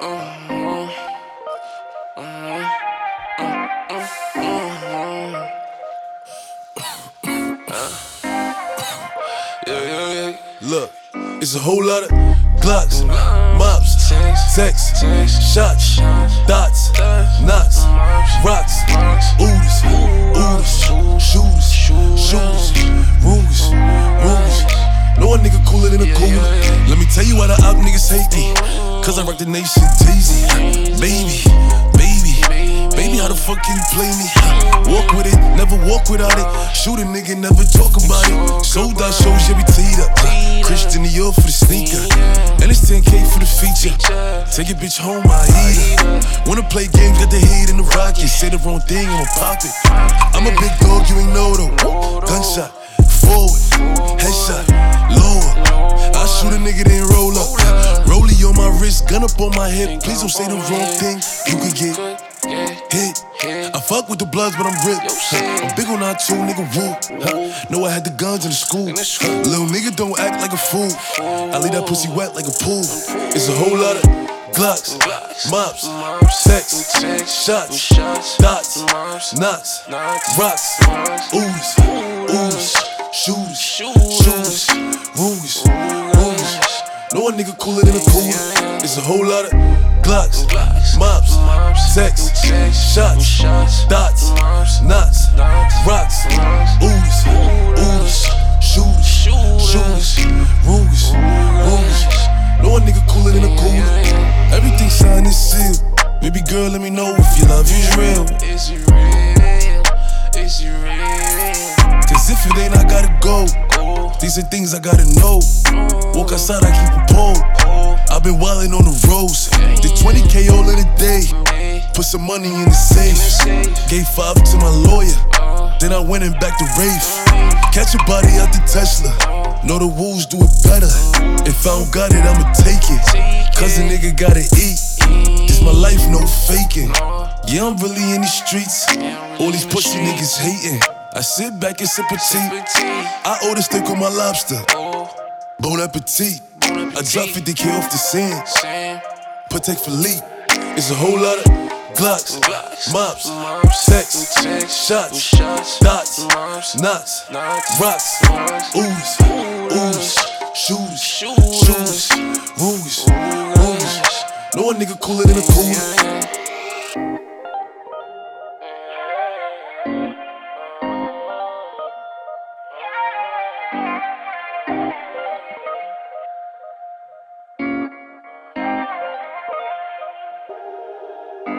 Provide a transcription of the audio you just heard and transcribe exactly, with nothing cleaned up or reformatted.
Look, it's a whole lot of Glocks, mops, texts, shots, dots, knots, rocks, oodles, oodles, shooters, shooters, rumors, rumors. No one nigga cooler than a cooler. Let me tell you why the op niggas hate me. Cause I rock the nation teasy. Baby, baby, baby, how the fuck can you play me? Walk with it, never walk without it. Shoot a nigga, never talk about it. Sold out shows, yeah, we teed up. Christian Dior for the sneaker. And it's ten K for the feature. Take your bitch home, I eat her. Wanna play games, got the heat in the rocket. Say the wrong thing, I'ma pop it. I'm a big dog, you ain't know though. Gunshot, forward, headshot, lower. I shoot a nigga, then roll up. Rollie on my wrist, gun up on my hip. Please don't say the wrong thing, you could get hit. I fuck with the Bloods, but I'm ripped. I'm big on that too, nigga, woo. Know I had the guns in the school. Little nigga don't act like a fool. I leave that pussy wet like a pool. It's a whole lot of Glocks, mops, texts, shots, dots, knots, rocks, oodles, oodles, shooters, shooters, rumors, rumors. No one nigga cooler than a cooler. It's a whole lot of Glocks, mops, texts, shots, dots, knots, rocks, oodles, oodles, shooters, shooters, rumors, rumors. No one nigga cooler than a cooler. Everything signed and sealed. Baby girl, let me know if your love is real. Is it real? Is it real? Cause if it ain't, I gotta go. These are things I gotta know. Walk outside, I keep a pole. I've been wildin' on the roads. Did twenty K all in a day. Put some money in the safe. Gave five to my lawyer. Then I went and back to Rafe. Catch a body out the Tesla. Know the wolves do it better. If I don't got it, I'ma take it. Cause a nigga gotta eat. This my life, no faking. Yeah, I'm really in the streets. All these pussy niggas hating. I sit back and sip a tea. I order steak on my lobster. Bon appetit. I drop fifty K off the scene. Patek Philippe. It's a whole lot of Glocks, mops, texts, shots, dots, knots, rocks, oodles, oodles, shooters, shooters, rumors, rumors. No one nigga cooler than a cooler.